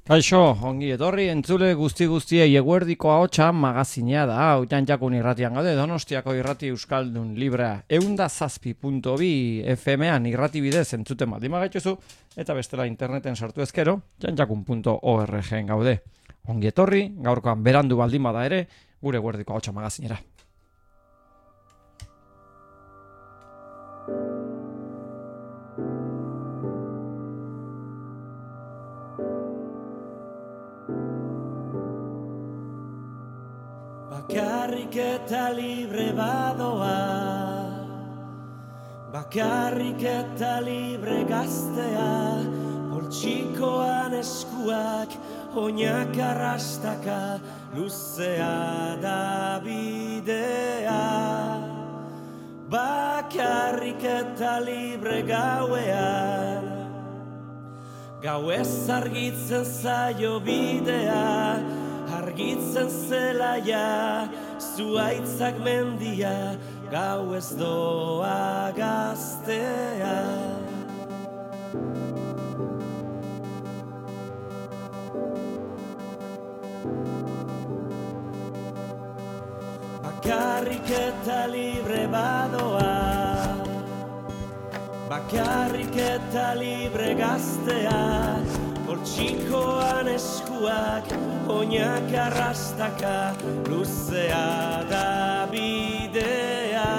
Kaixo, ongi etorri entzule guztiei eguerdiko ahotsa magazinea da. Hau Jantjakun irratian gaude, Donostiako irrati euskaldun librea 107.2 FM-an irrati bidez entzuten baldin bagaituzu, eta bestela interneten sartu ezkero, jantjakun.org gaude. Ongi etorri, gaurkoan berandu baldin bada ere, gure eguerdiko ahotsa magazinera. Bakarrik eta libre badoa, bakarrik eta libre gaztea, poltsikoan eskuak, oinak arrastaka, luzea da bidea. Bakarrik eta libre gauean, gauez argitzen zaio bidea, argitzen zelaia, zuaitzak mendia, gau ez doa gaztea. Bakarrik eta libre badoa, bakarrik eta libre gaztea, poltsikoan eskuak, oinak arrastaka, luzea da bidea.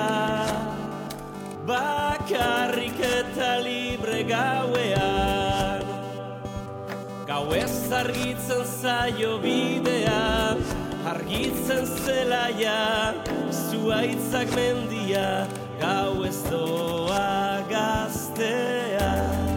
Bakarrik eta libre gauean, gauez argitzen zaio bidea, argitzen zelaia, zuaitzak mendia, gau ez doa gaztea.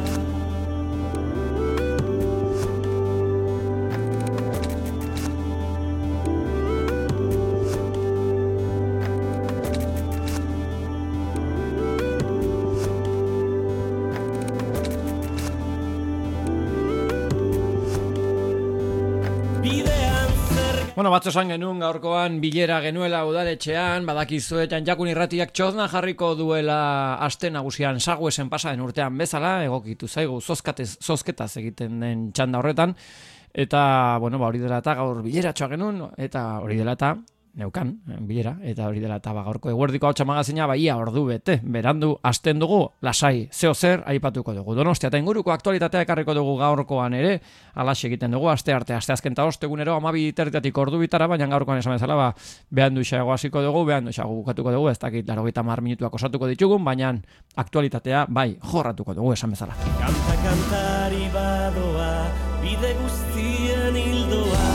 Bueno, batzo esan genuen gaurkoan bilera genuela udaletxean, badakizue Jantjakun irratiak txozna jarriko duela aste nagusian Sagüesen pasaden urtean bezala, egokitu zaigu zozketaz egiten den txanda horretan, eta, bueno, hori dela eta gaur bileratxoa genuen, eta hori dela eta neukan, bilera, eta hori dela eta gaurko eguerdiko ahotsa magazina baia ordu bete, berandu hasten dugu, lasai, zeo zer aipatuko dugu. Donostia eta inguruko aktualitatea ekarriko dugu gaurkoan ere, alaxe egiten dugu, aste azken eta ostegunero 12:00 ordu bitara, baina gaurkoan esan bezala, behandu xago hasiko dugu, behandu xago bukatuko dugu, ez dakit 80 minutuak osatuko ditugun, baina aktualitatea bai jorratuko dugu esan bezala. Kanta kantari badoa, bide guztien hildoa.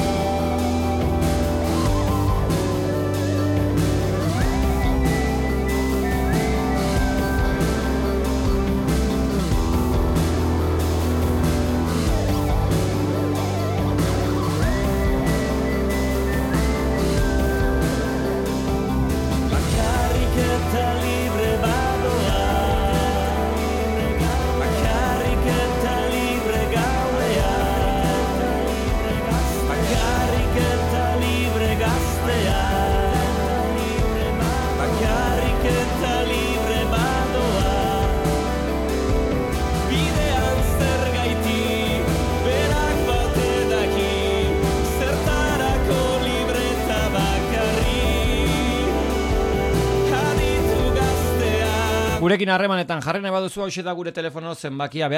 Gurekin harremanetan jarri nahi baduzu hau da gure telefono zenbakia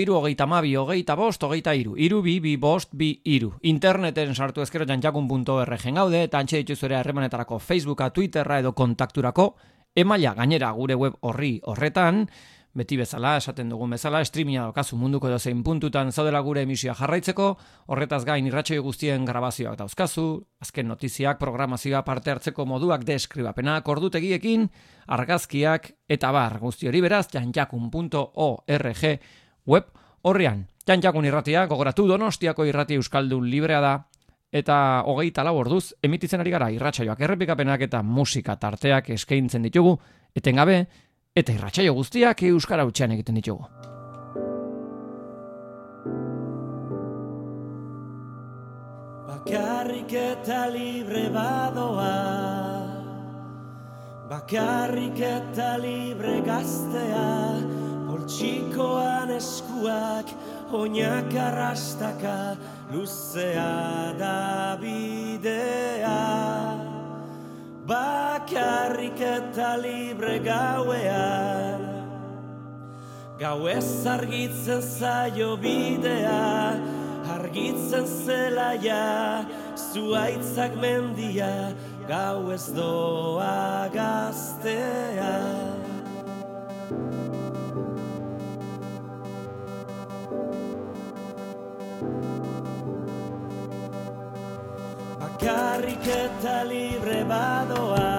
942 22 Interneten sartu ezkero jantjakun.org gaude eta antxe dituzu ere harremanetarako Facebooka, Twitterra edo kontakturako emaila gainera gure web horretan, beti bezala, esaten dugun bezala, streaminga daukazu munduko edozein puntutan zaudela gure emisioa jarraitzeko, horretaz gain irratsaio guztien grabazioak dauzkazu, azken notiziak, programazioa, parte hartzeko moduak, deskribapenak, ordutegiekin, argazkiak eta bar guzti hori beraz, jantjakun.org web horrean. Jantjakun irratia, gogoratu Donostiako irrati euskaldun librea da, eta 24 orduz emititzen ari gara irratsaioak, errepikapenak eta musika tarteak eskaintzen ditugu, etengabe, eta irratsaio guztiak euskara hutsean egiten ditugu. Bakarrik eta libre badoa, bakarrik eta libre gaztea, poltsikoan eskuak, oinak arrastaka, luzea da bidea. Bakarrik eta libre gauean, gauez argitzen zaio bidea, argitzen zelaia, zuaitzak mendia, gauez doa gaztea. Bakarrik eta libre badoa,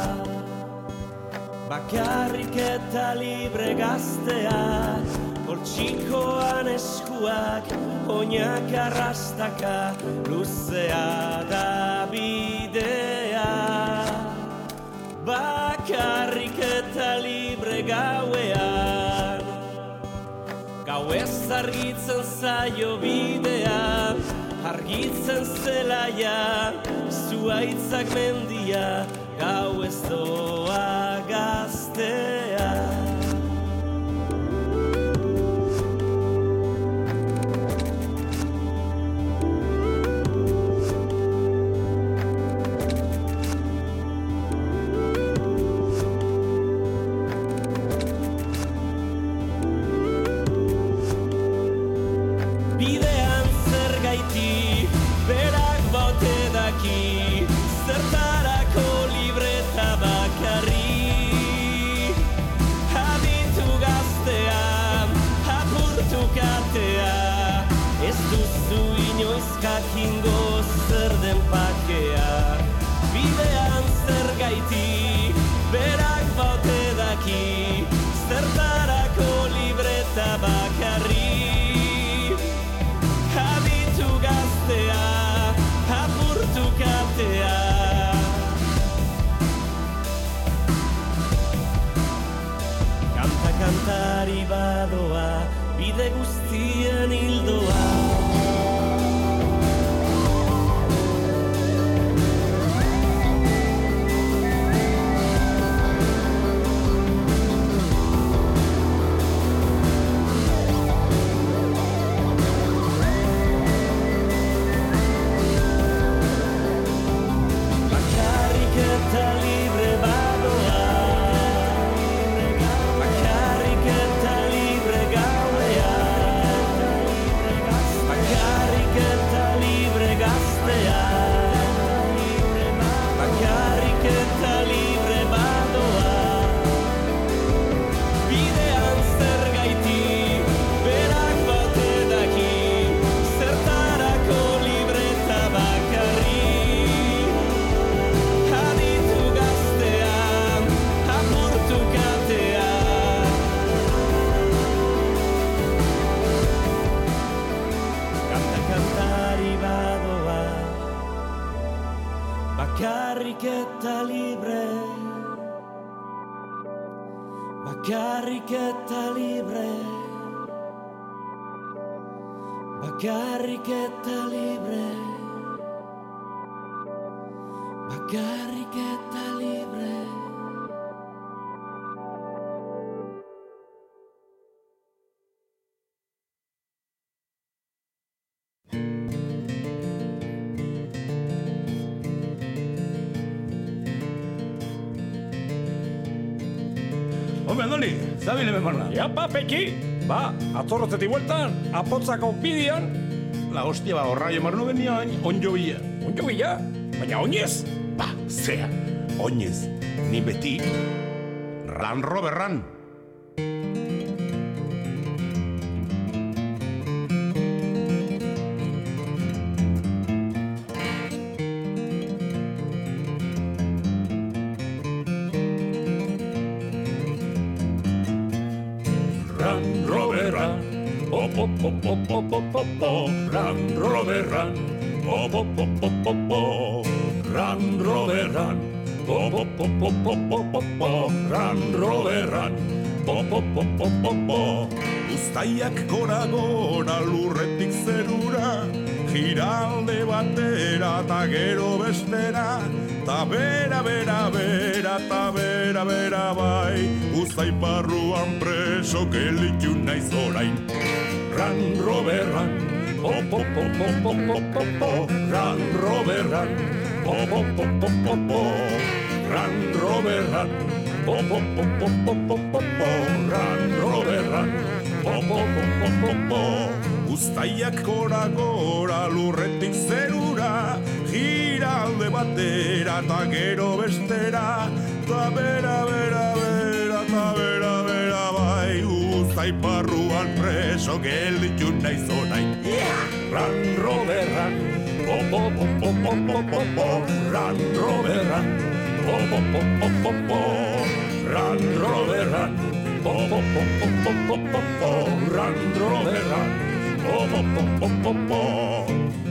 bakarrik eta libre gaztea, poltsikoan eskuak, oinak arrastaka, luzea da bidea. Bakarrik eta libre gauean, gauez argitzen zaio bidea, argitzen zelaia, zuaitzak mendia, gauez doa gaztea. Bidean zergaiti, berak baute daki, zertarako libreta bakarri. Aditu gaztea, apurtu katea, ez duzu inoiz jakingo zer den pakea. Bidean zergaiti, berak baute daki, zertarako libreta bakarri. Aditu gaztea, apurtu katea. Kantari badoa, bide guztien hildoa. Bakarrik eta libre badoa, bakarrik eta libre gauea, bakarrik eta libre gaztea, bakarrik eta libre badoa. Bidean zergaiti, berak baute daki, zertarako libreta bakarri. Aditu gaztea, apurtu katea. Kantari badoa, bakarrik eta libre, bakarrik eta libre, bakarrik eta libre, bakarrik eta libre. Hombre, Andoni, zabile memarna. Iapa, peki! Ba, atzorrotzetik bueltan, apotzako bidian. La hostia, ba, horra jamarnu genian, onjo bila. Onjo bila, baina oinez. Ba, zea, oinez, ni beti, ran roberran. Ran roberran, pop pop pop pop pop pop pop pop. Ran roberran, pop pop pop pop pop pop. Ran roberran, pop pop pop pop pop pop pop pop. Ran roberran, pop pop pop pop pop pop. Uztaiak gora lurretik zerura, giralde batera ta gero bestera, ta bera ta bera bai, Uztai barruan preso gelitu naiz orain. Run, Robert, run. Pop, pop, pop, pop, pop, pop, pop, pop. Run, Robert, run. Pop, pop, pop, pop, pop, pop. Run, Robert, run. Pop, pop, pop, pop, pop, pop, pop, pop. Run, Robert, run. Pop, pop, pop, pop, pop, pop. Uztaiak gora gora lurretik zerura, gira alde batera eta gero bestera, ta bera, bera, bera, ta bera, bera, bai, Uztai barruan preso gelditu naiz orain. Run, Robert, run. Pop, pop, pop, pop, pop, pop, pop, pop. Run, Robert, run. Pop, pop, pop, pop, pop, pop. Run, Robert, run. Pop, pop, pop, pop, pop, pop, pop, pop. Run, Robert, run. Pop, pop, pop, pop, pop, pop.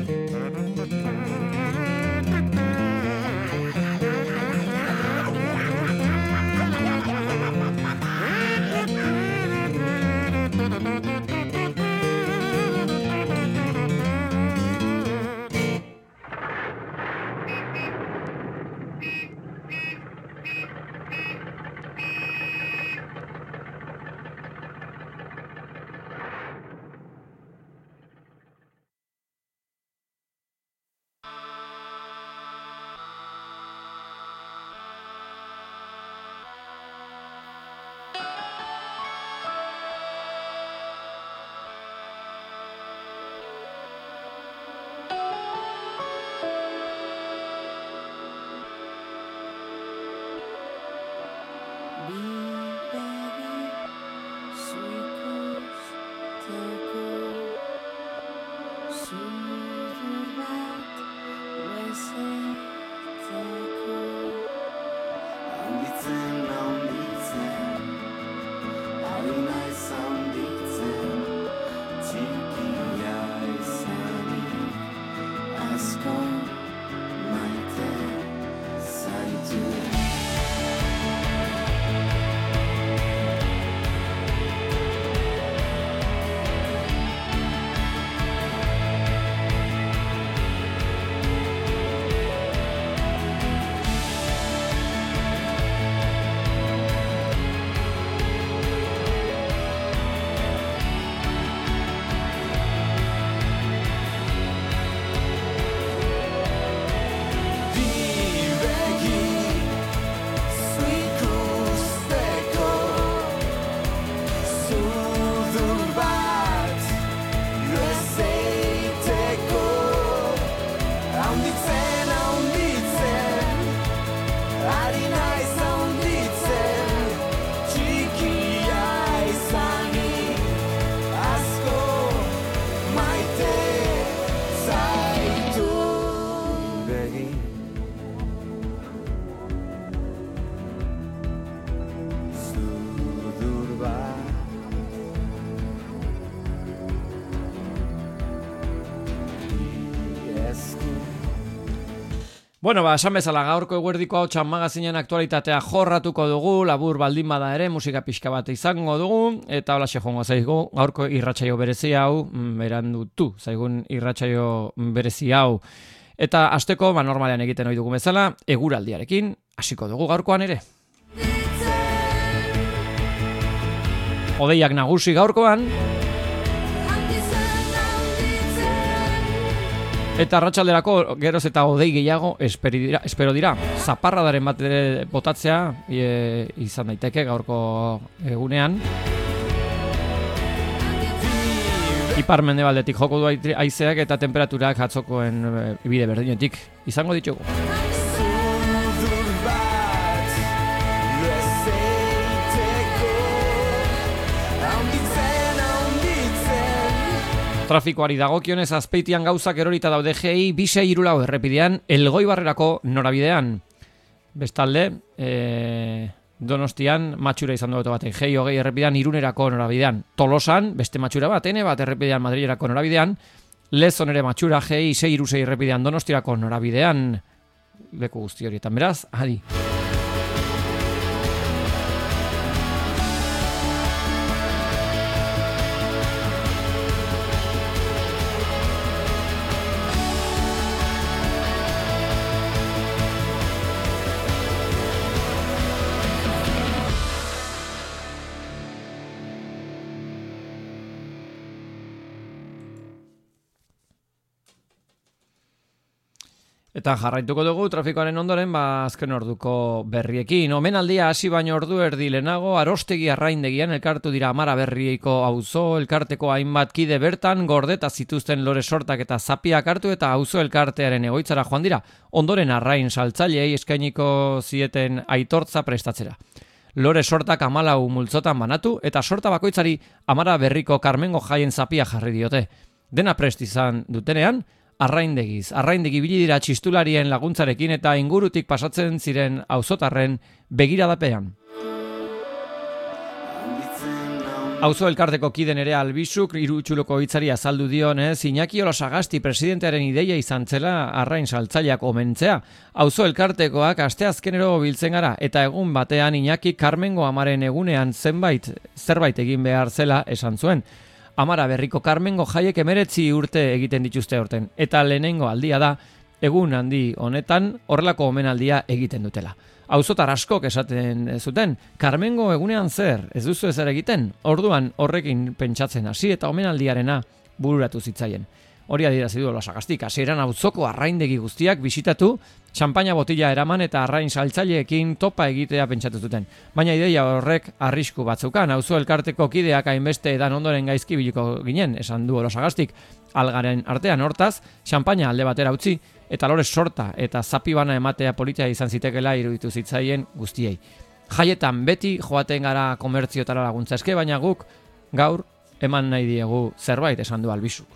Bueno, esan bezala gaurko eguerdiko hau txan magazinen aktualitatea jorratuko dugu, labur baldin bada ere, musika pixka bat izango dugu, eta holaxe joango zaigu, gaurko irratsaio berezi hau, berandutu, zaigun irratsaio berezi hau. Eta hasteko, normalean egiten ohi dugu bezala, eguraldiarekin hasiko dugu gaurkoan ere. Hodeiak nagusi gaurkoan, eta arratsalderako geroz eta hodei gehiago espero dira. Zaparradaren bat ere botatzea izan daiteke gaurko egunean. Ipar-mendebaldetik joko du haizeak eta temperaturak atzokoen bide berdinetik izango ditugu. Trafikoari dagokionez Azpeitian gauzak erorita daude GI 2634 errepidean Elgoibarrerako norabidean. Bestalde, Donostian matxura izan dugu batek GI 20 errepidean Irunerako norabidean. Tolosan beste matxura bat, bat errepidean Madrilerako norabidean. Lezon ere matxura GI 636 errepidean Donostirako norabidean. Leku guzti horietan beraz, adi. Eta jarraituko dugu trafikoaren ondoren, azken orduko berriekin. Omenaldia hasi baino ordu erdi lehenago, Arostegi arraindegian elkartu dira Amara Berriko auzo elkarteko hainbat kide bertan, gordeta zituzten lore sortak eta zapiak hartu eta auzo elkartearen egoitzara joan dira, ondoren arrain saltzaileei eskainiko zieten aitortza prestatzera. Lore sortak 14 multzotan banatu eta sorta bakoitzari Amara Berriko Karmengo jaien zapia jarri diote. Dena prest izan dutenean, arraindegi bili dira txistularien laguntzarekin eta ingurutik pasatzen ziren auzotarren begiradapean. Auzo elkarteko kiden ere Albizuk irutxuloko hitzari azaldu dionez, Iñaki Olosagasti presidentearen ideia izan zela arrain saltzaileak omentzea. Auzo elkartekoak asteazkenero biltzen gara eta egun batean Iñaki Karmengo Amaren egunean zerbait egin behar zela esan zuen. Amara Berriko Karmengo jaiek 19 urte egiten dituzte aurten, eta lehenengo aldia da, egun handi honetan horrelako omenaldia egiten dutela. Auzotar askok esaten zuten, Karmengo egunean zer, ez duzu ezer egiten, orduan horrekin pentsatzen hasi eta omenaldiarena bururatu zitzaien. Hori adierazi du Olasagastik, hasieran auzoko arraindegi guztiak bisitatu, txanpaina botila eraman eta arrain saltzaileekin topa egitea pentsatu zuten. Baina ideia horrek arrisku batzeukan, auzo elkarteko kideak hainbeste edan ondoren gaizki biliko ginen, esan du Olasagastik. Algaren artean hortaz, txanpaina alde batera utzi, eta lore sorta eta zapi bana ematea politia izan zitekela iruditu zitzaien guztiei. Jaietan beti joaten gara komertziotara laguntza eske, baina guk gaur eman nahi diegu zerbait, esan du Albizuk.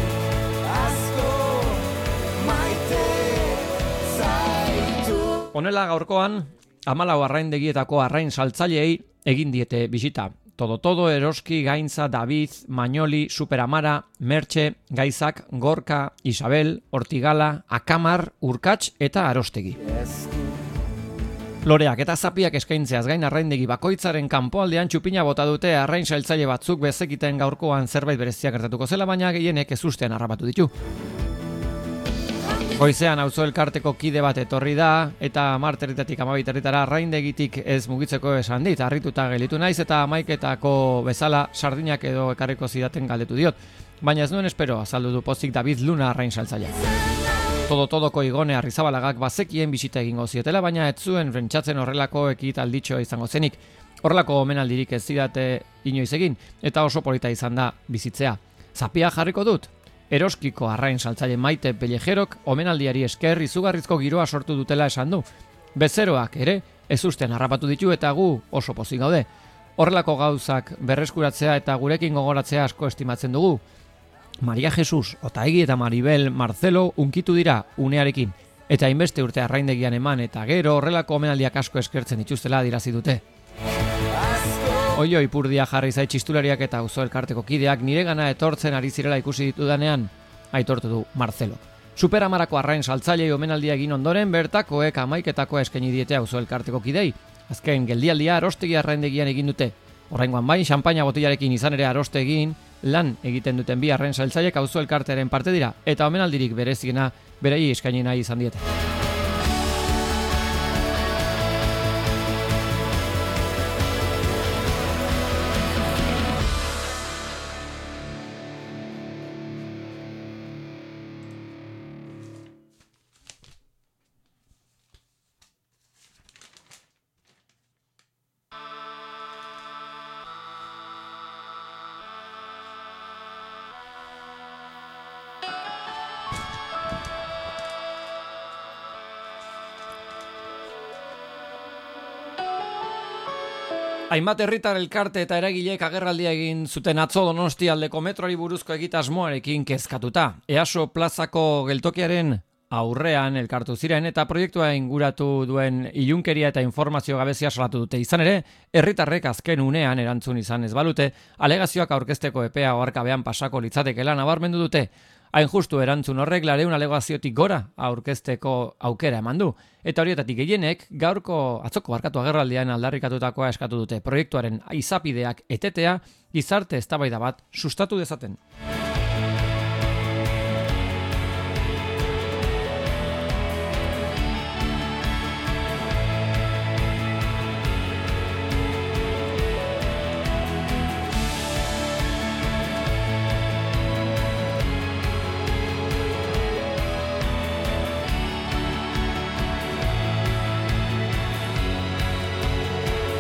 Honela gaurkoan, 14 arraindegietako arrain saltzaileei egin diete bisita. Todo, Eroski, Gaintza, David, Mañoli, Superamara, Mertxe, Gaizak, Gorka, Isabel, Hortigala, Akamar, Urkatx eta Arostegi. Loreak eta zapiak eskaintzeaz gain arraindegi bakoitzaren kanpoaldean txupina bota dute arrain saltzaile batzuk bezekiten gaurkoan zerbait bereziak gertatuko zela, baina gehienek ezustean harrapatu ditu. Goizean auzo elkarteko kide bat etorri da eta 10:00 12:00 arraindegitik ez mugitzeko esan dit, harrituta gelditu naiz eta 11:00 bezala sardinak edo ekarriko zidaten galdetu diot. Baina ez nuen espero, azaldu du pozik David Luna arrain saltzailea. Todoko Igone Arrizabalagak bazekien bisita egingo zietela, baina ez zuen rentsatzen horrelako ekitalditxo izango zenik. Horrelako omenaldirik ez zidate inoiz egin eta oso polita izan da bizitzea. Zapia jarriko dut. Eroskiko arrain saltzaile Maite Pellejerok omenaldiari esker izugarrizko giroa sortu dutela esan du. Bezeroak ere ezusten harrapatu ditu eta gu oso pozik gaude. Horrelako gauzak berreskuratzea eta gurekin gogoratzea asko estimatzen dugu. Maria Jesus, Otaegi eta Maribel Marcelo unkitu dira unearekin eta hainbeste urte arraindegian eman eta gero horrelako omenaldiak asko eskertzen dituztela adirazi dute. Oio ipurdia jarri zait txistulariak eta auzo elkarteko kideak niregana etortzen ari zirela ikusi ditudanean, aitortu du Marcelo. Superamarako arrain saltzailei omenaldia egin ondoren bertakoek 11:00 eskaini diete auzo elkarteko kidei. Azken geldialdia Arostegi arraindegian egin dute. Oraingoan bai, xanpaina botilarekin izan ere Arostegin lan egiten duten bi arrain saltzailek auzo elkartearen parte dira eta omenaldirik bereziena berei eskaini nahi izan diete. Hainbat herritar elkarte eta eragileek agerraldia egin zuten atzo Donostialdeko metroari buruzko egitasmoarekin kezkatuta. EASO plazako geltokiaren aurrean elkartu ziren eta proiektua inguratu duen ilunkeria eta informazio gabezia salatu dute. Izan ere, herritarrek azken unean erantzun izan ez balute, alegazioak aurkezteko epea oharkabean pasako litzatekeela nabarmendu dute. Hain justu erantzun horrek 200 alegaziotik gora aurkezteko aukera eman du. Eta horietatik gehienek atzoko agerraldian aldarrikatutakoa eskatu dute. Proiektuaren izapideak etetea gizarte eztabaida bat sustatu dezaten.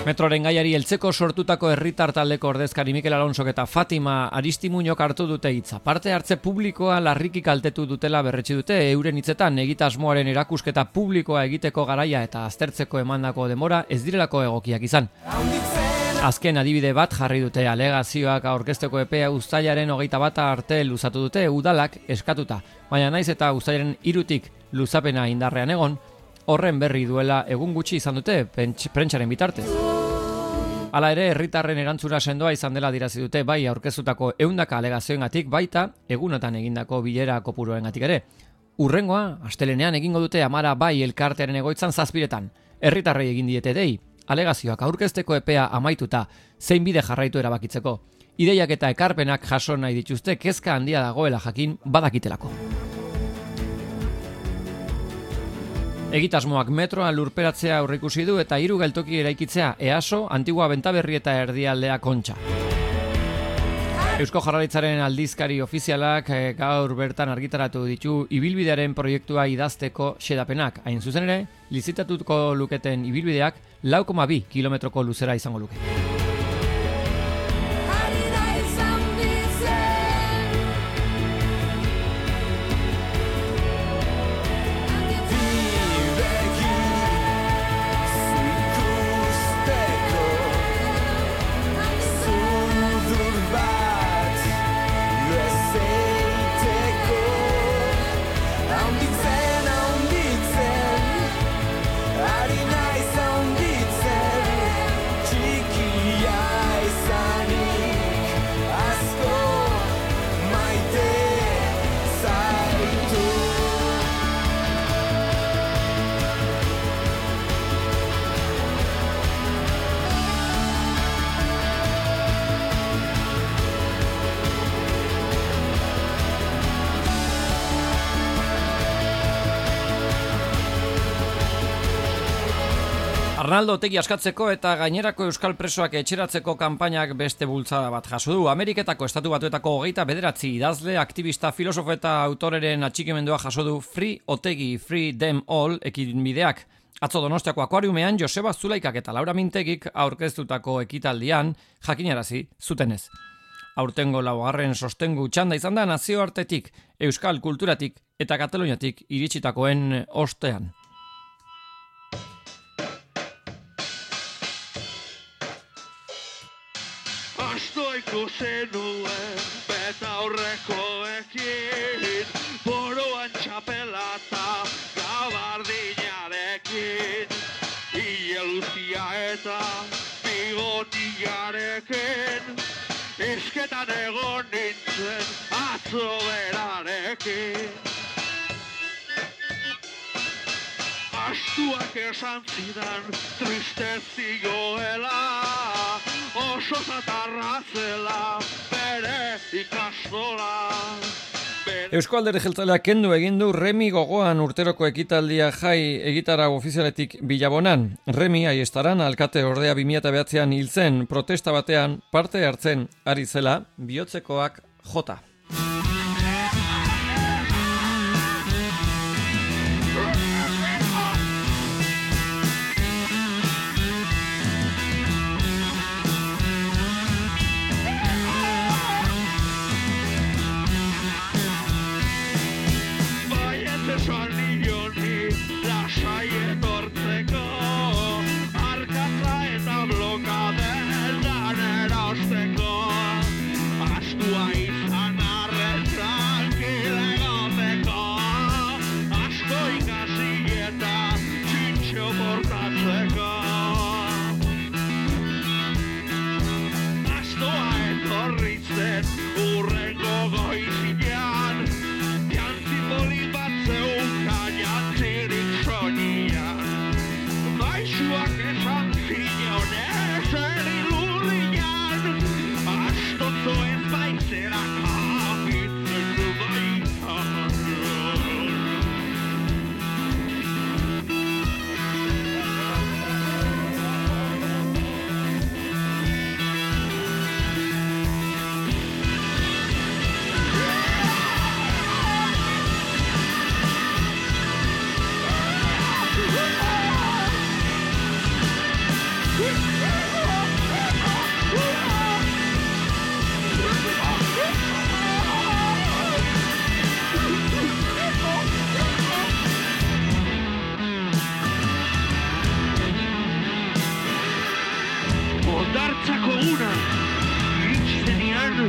Metroren gaiari heltzeko sortutako herritar taldeko ordezkari Mikel Alonsok eta Fatima Aristimuñok hartu dute hitza. Parte hartze publikoa larriki kaltetu dutela berretsi dute, euren hitzetan egitasmoaren erakusketa publikoa egiteko garaia eta aztertzeko emandako denbora ez direlako egokiak izan. Azken adibide bat jarri dute, alegazioak aurkezteko epea uztailaren 21 arte luzatu dute udalak eskatuta, baina naiz eta uztailaren 3tik luzapena indarrean egon, horren berri duela egun gutxi izan dute prentsaren bitartez. Hala ere, herritarren erantzuna sendoa izan dela dirazi dute bai aurkeztutako 100 alegazioengatik baita egunotan egindako bilera kopuruengatik ere. Hurrengoa, astelenean egingo dute Amara bai elkartearen egoitzan 7etan. Herritarrei egin diete dei, alegazioak aurkezteko epea amaituta, zein bide jarraitu erabakitzeko. Ideiak eta ekarpenak jaso nahi dituzte kezka handia dagoela jakin badakitelako. Egitasmoak metroa lurperatzea aurreikusi du eta 3 geltoki eraikitzea, EASO, Antigua Bentaberri eta Erdialdea Kontxa. Eusko Jaurlaritzaren aldizkari ofizialak gaur bertan argitaratu ditu ibilbidearen proiektua idazteko xedapenak. Hain zuzen ere, lizitatuko luketen ibilbideak 4,2 kilometroko luzera izango luke. Arnaldo Otegi askatzeko eta gainerako euskal presoak etxeratzeko kanpainak beste bultzada bat jaso du. Ameriketako Estatu Batuetako 29 idazle, aktivista, filosofo eta autoreren atxikimendua jaso du Free Otegi, Free Them All ekinbideak. Atzo Donostiako akuariumean Joseba Zulaikak eta Laura Mintegik aurkeztutako ekitaldian jakinarazi zutenez. Aurtengo 4. sostengu txanda izan da nazioartetik, euskal kulturatik eta Kataluniatik iritsitakoen ostean. Astoiko zenuen beta aurrekoekin, boroan txapelata gabardinarekin, ieluzia eta bigotiarekin, esketan egon nintzen atzo berarekin. Astuak esan zidan triste zigoela, oso zatarra zela bere ikastola. Eusko Alderdi Jeltzaleak kendu egin du Remi gogoan urteroko ekitaldia jai egitarau ofizialetik Bilabonan. Remi Aiestaran alkate ordea 2009an hil zen protesta batean parte hartzen ari zela bihotzekoak jota. Astua izana niretzako una, iritzenean,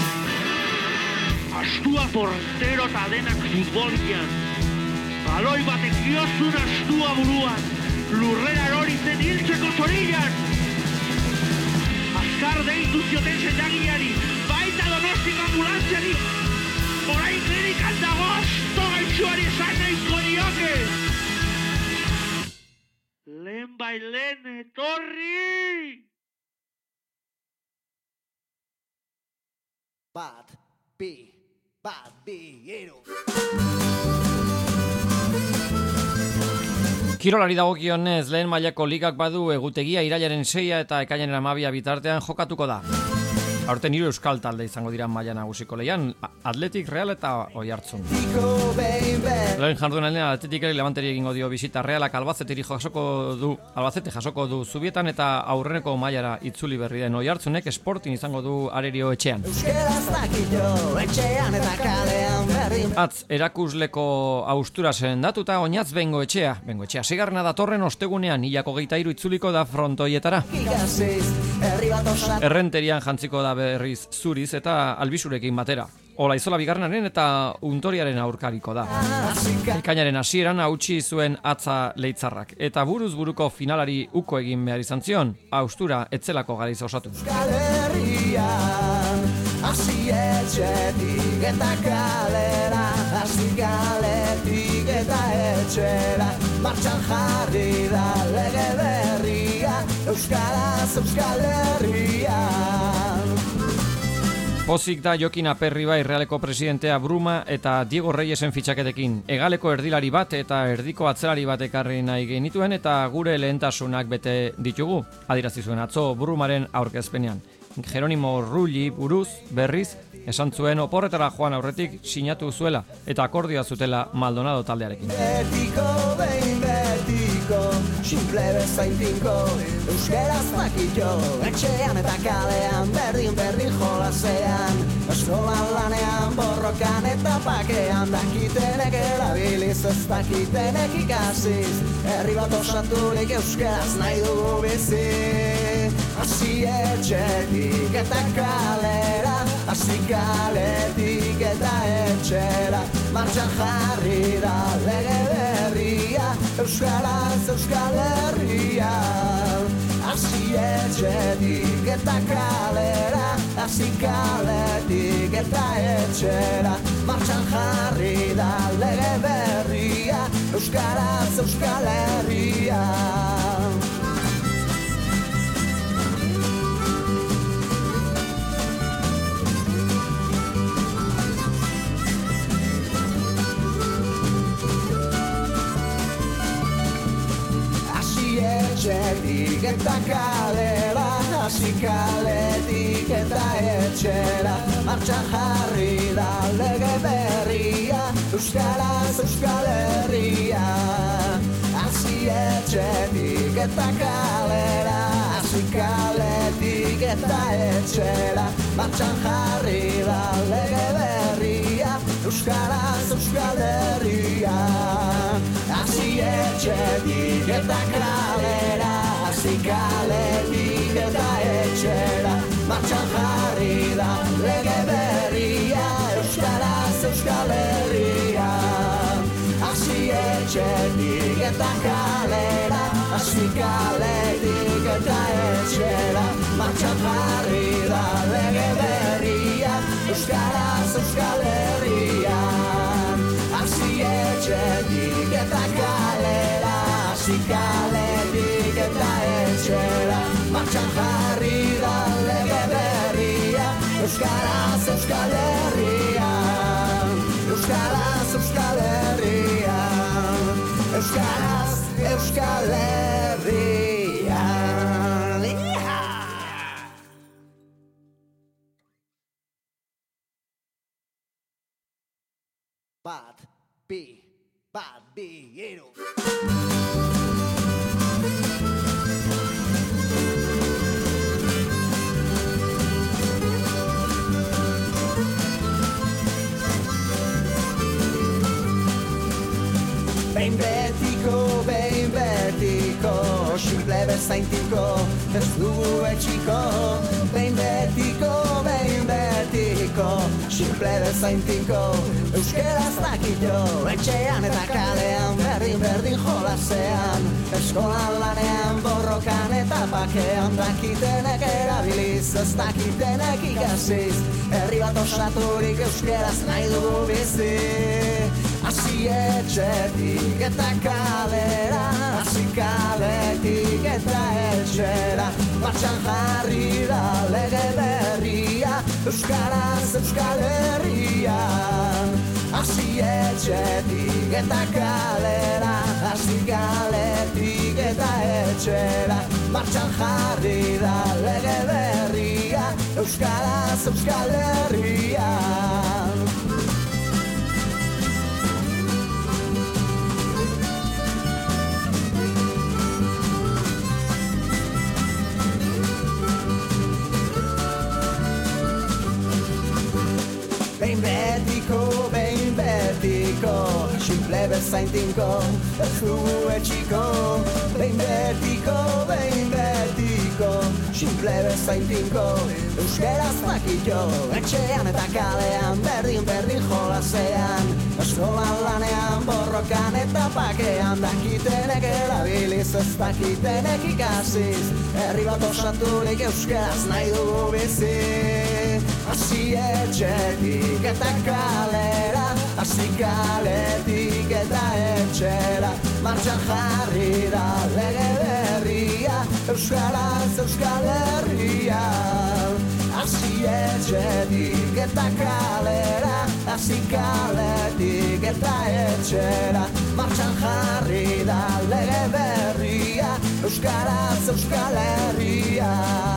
astua portero eta denak futbolian, baloi batek iozun astua buruan, lurrera eroritzen hiltzeko zorilan. Azkar deitu zioten sendagiari, baita Donostiko ambulantziari, orain klinikan dago asto gaitxuari esan nahiko nioke. Lehen bailen etorri! Bat, bi, hiru. Kirolari dagokionez, lehen mailako ligak badu egutegia irailaren 6 eta ekainaren 12 bitartean jokatuko da. Aurten 3 euskal talde izango dira maila nagusiko lehian, Atletik, Real eta Oiartzun. Lehen jardunaldian Atletikari Levanteri egingo dio bisita, Realak Albacete jasoko du Zubietan eta aurreneko mailara itzuli berri den Oiartzunek Sporting izango du Arerio etxean. Atz erakusleko austura sendatuta Oñatz Bengo etxea sigarrena datorren ostegunean hilako 23 itzuliko da frontoietara. Errenterian jantziko da berriz Zuriz eta Albisurekin batera. Olaizola bigarrenaren eta Untoriaren aurkariko da. Ekainaren hasieran hautsi zuen Atza Leitzarrak eta buruz buruko finalari uko egin behar izan zion, austura etzelako garaiz osatu. Hasi etxetik eta kalera, hasi kaletik eta etxera, martxan jarri da lege berria, Euskaraz Euskal Herrian. Pozik da Jokin Aperribai Realeko presidentea Bruma eta Diego Reyesen fitxaketekin. Egaleko erdilari bat eta erdiko atzelari bat ekarri nahi genituen eta gure lehentasunak bete ditugu, adierazi zuen atzo Brumaren aurkezpenean. Jeronimo Rulli buruz berriz esan zuen oporretara joan aurretik sinatu zuela eta akordioa zutela Maldonado taldearekin. Betiko, simple bezain tinko, euskeraz makillo, etxean eta kalean, berdin jolasean, eskolan lanean, borrokan eta pakean, dakitenek erabiliz, ez dakitenek ikasiz, herri bat osaturik euskeraz nahi dugu bizi. Hasi etxetik eta kalera, hasi kaletik eta etxera, martxan jarri da lege berria, Euskaraz Euskal Herria. Hasi etxetik eta kalera, hasi kaletik eta etxera, martxan jarri da lege berria, Euskaraz Euskal Herria. Etxetik eta kalera, hasi kaletik eta etxera, martxan jarri da lege berria, Euskaraz Euskal Herria. Hasi etxetik eta kalera, hasi kaletik eta etxera, martxan jarri da lege berria, Euskaraz Euskal Herria. Hasi etxetik eta kalera, hasi kaletik eta etxera, martxan jarri da lege berria, Euskaraz Euskal Herria. Hasi etxetik eta kalera, hasi kaletik eta etxera, martxan jarri da lege berria, Euskaraz Euskal Herria. Hasi etxetik eta kalera, hasi kaletik eta etxera, martxan jarri da lege berria, Euskaraz Euskal Herria. Euskaraz Euskal Herria, Euskaraz Euskal Herria. Bat, bi, hiru. Behin betiko, simple simple bezaintiko, ez dugu etxiko, behin betiko, simple bezaintiko, euskeraz dakito, etxean eta kalean, berdin jolasean, eskolan lanean, borrokan eta bakean, dakitenek erabiliz, ez dakitenek ikasiz, herri bat osaturik euskeraz nahi dugu bizi. Hasi etxetik eta kalera, hasi kaletik eta etxera, martxan jarri da lege berria, euskaraz Euskal Herrian. Hasi etxetik eta kalera, hasi kaletik eta etxera, martxan jarri da lege berria, euskaraz Euskal Herrian. Behin betiko, simple bezaintinko, ez dugu etxiko. Behin betiko, simple bezaintinko, euskeraz dakito, etxean eta kalean, berdin jolasean, eskolan lanean, borrokan eta bakean, dakitenek erabiliz, ez dakitenek ikasiz, herri bat osaturik euskeraz nahi dugu bizi. Hasi etxetik eta kalera, hasi kaletik eta etxera, martxan jarri da lege berria, euskaraz Euskal Herria. Hasi etxetik eta kalera, hasi kaletik eta etxera, martxan jarri da lege berria, euskaraz Euskal Herria.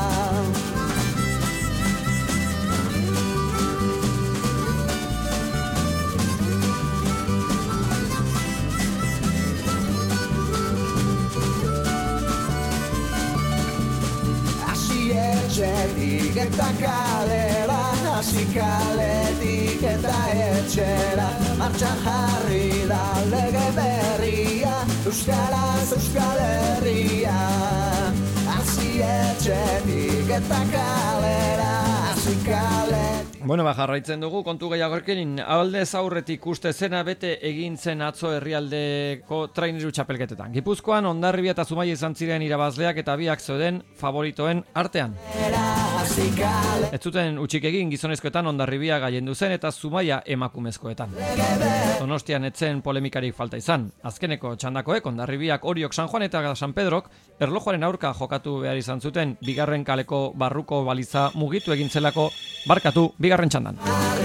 Etxetik eta kalera, hasi kaletik eta etxera, martxan jarri da lege berria, euskaraz Euskal Herria. Hasi etxetik eta kalera, hasi kaletik. Bueno, jarraitzen dugu, kontu gehiagorekin, aldez aurretik uste zena bete egin zen atzo herrialdeko traineru txapelketetan. Gipuzkoan, Hondarribia eta Zumaia izan ziren irabazleak eta biak zeuden favoritoen artean. Ez zuten utxik egin gizonezkoetan Hondarribia gailendu zen eta Zumaia emakumezkoetan. Donostian etzen polemikarik falta izan. Azkeneko txandakoek, Hondarribiak, Oriok, San Juan eta San Pedrok erlojuaren aurka jokatu behar izan zuten, bigarren kaleko barruko baliza mugitu egin zelako barkatu bigarren txandan.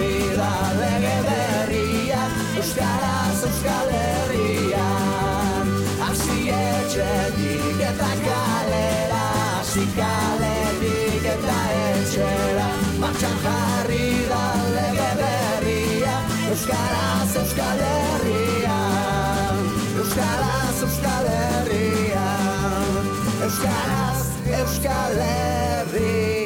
Euskaraz Euskal Herrian, hasi etxetik eta kalera, hasi kaletik eta etxera, martxan jarri da lege berria, euskaraz Euskal Herrian, euskaraz Euskal Herrian, euskaraz Euskal Herrian.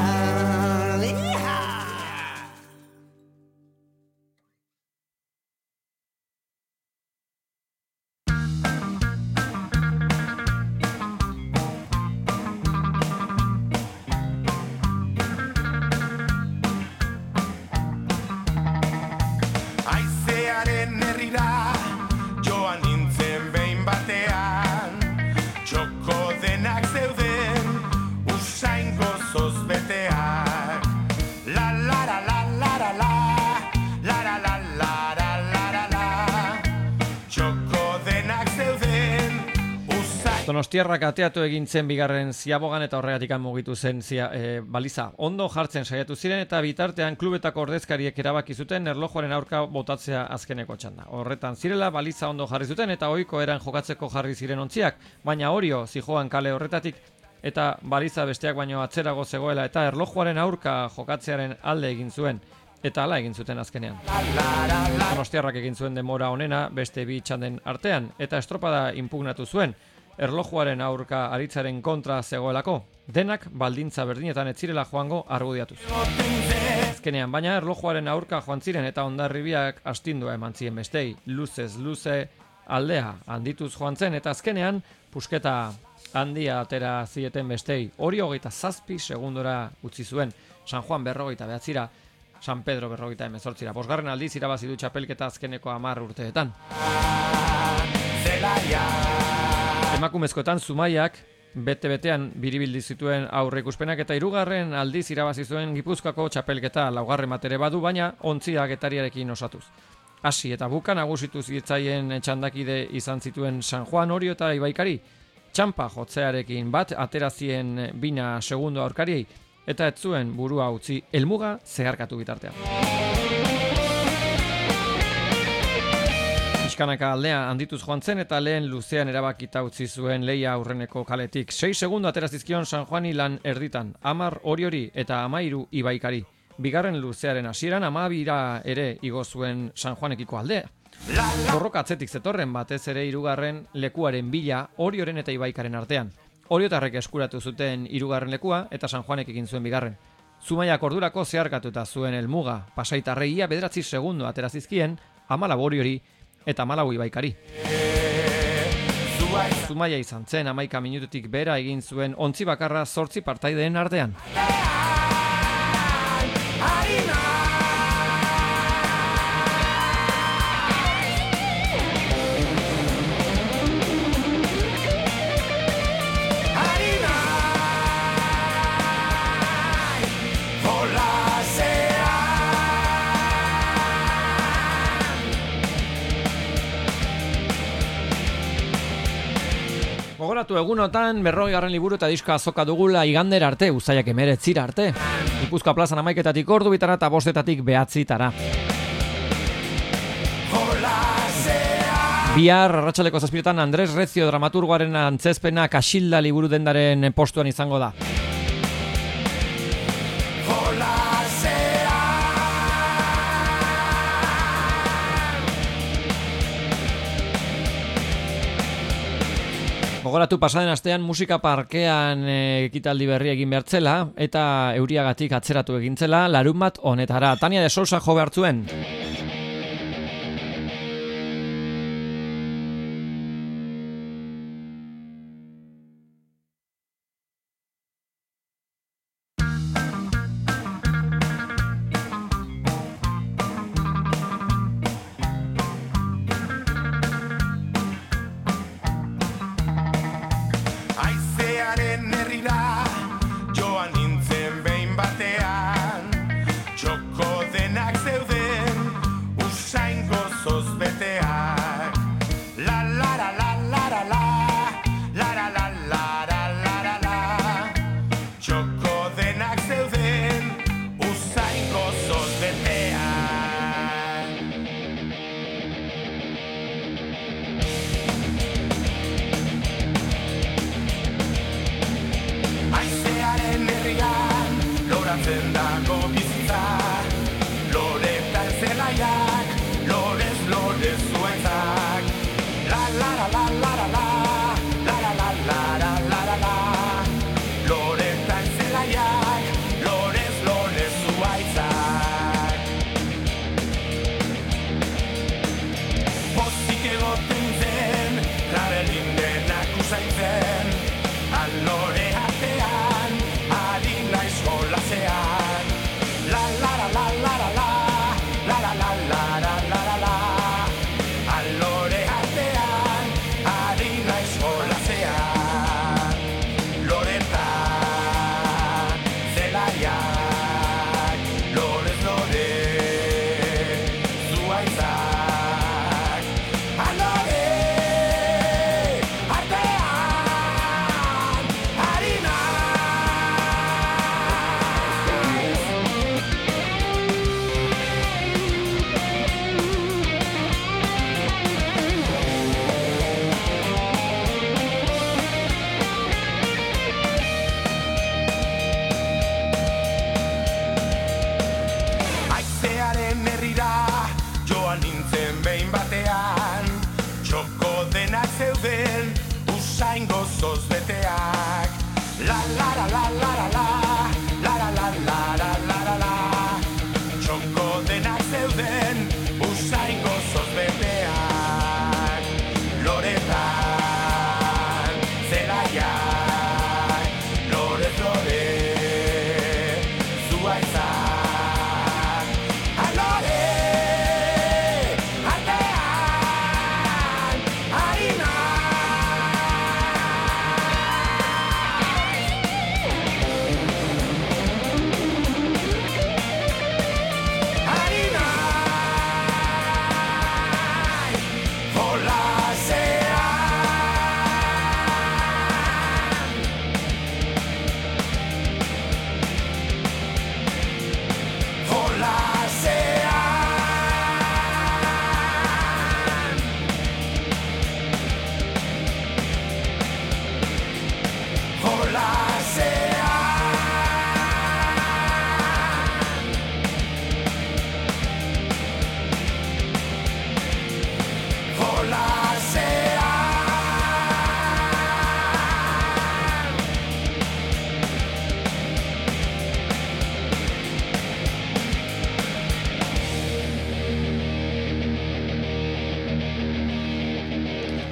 Donostiarrak ateatu egin zen bigarren ziabogan eta horregatik mugitu zen baliza. Ondo jartzen saiatu ziren eta bitartean klubetako ordezkariek erabaki zuten erlojuaren aurka botatzea azkeneko txanda. Horretan zirela baliza ondo jarri zuten eta ohiko eran jokatzeko jarri ziren ontziak, baina Orio zijoan kale horretatik eta baliza besteak baino atzerago zegoela eta erlojuaren aurka jokatzearen alde egin zuen. Eta hala egin zuten azkenean. Donostiarrak egin zuen denbora onena beste bi txanden artean eta estropada inpugnatu zuen. Erlojuaren aurka aritzaren kontra zegoelako, denak baldintza berdinetan ez zirela joango argudiatuz. Azkenean, baina erlojuaren aurka joan ziren eta Hondarribiak astindua eman zien bestei, luzez luze aldea handituz joan zen eta azkenean pusketa handia atera zieten bestei. Hori 27 segundora utzi zuen. San Juan 49ra, San Pedro 58ra. Bosgarren aldiz irabazi du txapelketa azkeneko 10 urteetan. Emakumezkoetan Zumaiak bete-betean biribildi zituen aurreikuspenak eta 3. aldiz irabazi zuen Gipuzkoako txapelketa 4. matere badu, baina ontzia getariarekin osatuz. Hasi eta buka nagusitu zitzaien txandakide izan zituen San Juan, Orio eta Ibaikari. Txampa jotzearekin bat aterazien 2 segundo aurkariei eta ez zuen burua utzi helmuga zeharkatu bitartean. Pixkanaka aldea handituz joan zen eta lehen luzean erabakita utzi zuen lehia aurreneko kaletik. 6 segundo aterazizkion San Juani lan erditan, 10 Oriori eta 13 Ibaikari. Bigarren luzearen hasieran 12 ere igo zuen San Juanekiko aldea. Borroka atzetik zetorren batez ere 3. lekuaren bila Orioren eta Ibaikaren artean. Oriotarrek eskuratu zuten 3. lekua eta San Juanek egin zuen 2. Zumaiak ordurako zeharkatuta zuen helmuga. Pasaitarrei ia 9 segundo aterazizkien 14 Oriori eta 14 Ibaikari. Zumaia izan zen 11 minututik bera egin zuen ontzi bakarra 8 partaideen artean. Gogoratu egunotan 40. liburu eta diska azoka dugula igandera arte, uztaiak 19 arte. Gipuzkoa plazan 11-etatik ordu bitara eta 5-etatik 9-tara. Bihar arratsaleko 7 Andres Recio dramaturgoaren antzezpena Kaxilda liburu dendaren postuan izango da. Gogoratu pasaden astean musika parkean ekitaldi berri egin behartzela eta euriagatik atzeratu egintzela larunbat honetara. Tania de Sousa jo behartzuen.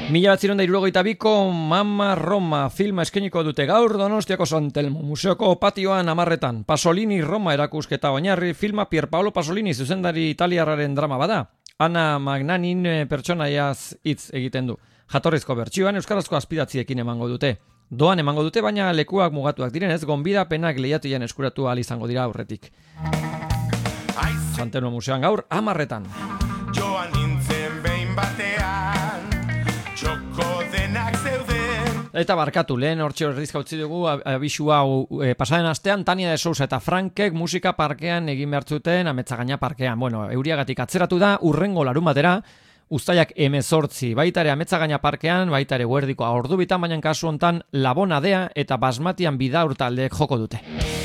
1972ko Mama Roma filma eskainiko dute gaur Donostiako San Telmo Museoko patioan 10:00. Pasolini Roma erakusketa oinarri filma Pier Paolo Pasolini zuzendari italiarraren drama bada. Anna Magnanin pertsonaiaz hitz egiten du. Jatorrizko bertsioan euskarazko azpidatziekin emango dute. Doan emango dute, baina lekuak mugatuak direnez, gonbidapenak lehiatian eskuratu ahal izango dira aurretik. San Telmo Museoan gaur 10:00. Joan nintzen behin batean, txoko denak zeuden. Eta barkatu, lehen hortxe horrizka utzi dugu abisua pasaren astean Tania de Sousa eta Frankek musika parkean egin behar zuten Ametzagaina parkean. Bueno, euriagatik atzeratu da, urrengo larumatera, Uztailak 18, baita ere Ametzagaina parkean, baita ere guerdikoa ordubitan, baina kasu hontan Labonadea eta Basmatian Bidaur taldeek joko dute.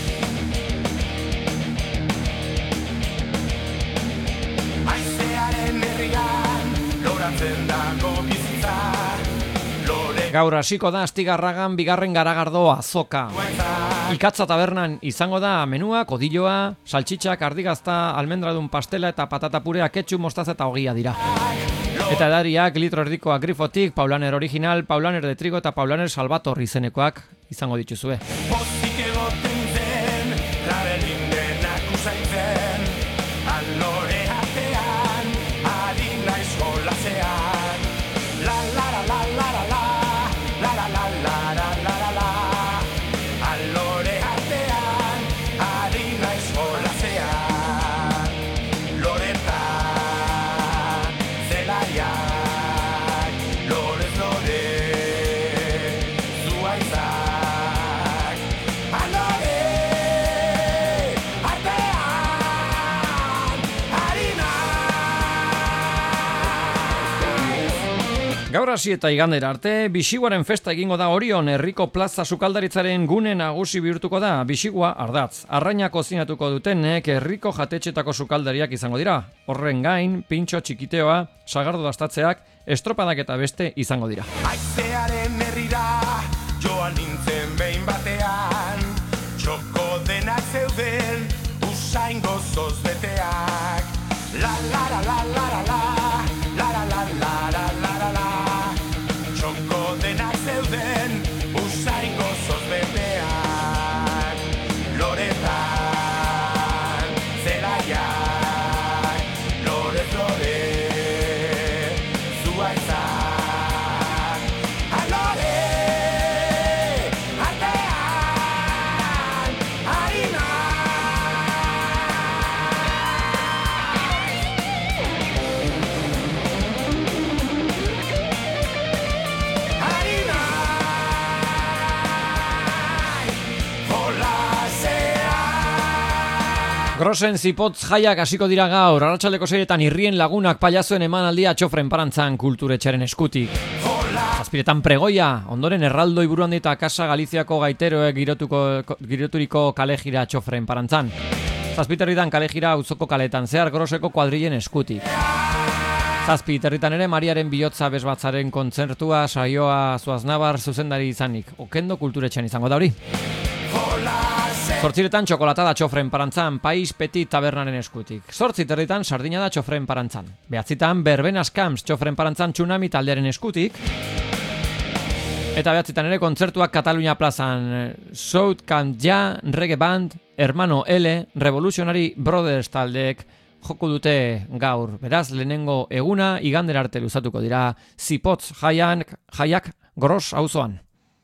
Gaur hasiko da Astigarragan bigarren garagardo azoka. Ikatza tabernan izango da menua, kodilloa, saltxitxak, ardigazta, almendradun pastela eta patata purea, ketchup, mostaza eta ogia dira. Eta edariak litro erdikoa Grifotik, Paulaner Original, Paulaner de Trigo eta Paulaner Salvator izenekoak izango dituzue. Pozik egoten zen, rabelinen akusaiten, alore atean, ari naiz jolasean. La la la la la la la, la la la la la la la la, alore atean, ari naiz jolasean. Loretan, zelaiak, lorez lore, zuaitzak, alore atean, ari Gaur hasi eta igandera arte, Bixiguaren festa egingo da Orion, herriko plaza sukaldaritzaren gune nagusi bihurtuko da. Bixigua ardatz. Arraina kozinatuko dutenek herriko jatetxetako sukaldariak izango dira. Horren gain, pintxo txikiteoa, sagardo dastatzeak, estropadak eta beste izango dira. Aizearen herrira, joan nintzen behin batean, txoko denak zeuden, usain gozoz beteak. La la la la la la la, la la la la la la la la, txoko denak zeuden, usain gozoz beteak. Loretan, zelaiak, lore flore, zuaitzak, alore atean, ari Grosen zipotz jaiak hasiko dira gaur, arratsaldeko 6etan Irrien Lagunak pailazoen emanaldia Txofren Parantzan kulturetxearen eskutik. Zazpiretan pregoia, ondoren erraldoi buruan eta Kasa Galiziako gaiteroek giroturiko kalejira Txofren Parantzan. Zazpiterritan kalejira auzoko kaletan zehar Groseko kuadrilen eskutik. Zazpiterritan ere Mariaren bihotza bezbatzaren kontzertua saioa Zuaznabar zuzendari izanik. Okendo kulturetxean izango da hori. Zortziretan txokolatada Txofren Parantzan, Pais Petit tabernaren eskutik. Zortziterritan sardina da Txofren Parantzan. Behatzitan Berbenas Camps Txofren Parantzan Tsunami taldearen eskutik. Eta behatzitan ere kontzertuak Katalunia plazan. South Camp Ja, Reggae Band, Hermano L, Revolutionary Brothers taldeek joko dute gaur. Beraz, lehenengo eguna igandera arte luzatuko dira zipotz jaiak Gros auzoan.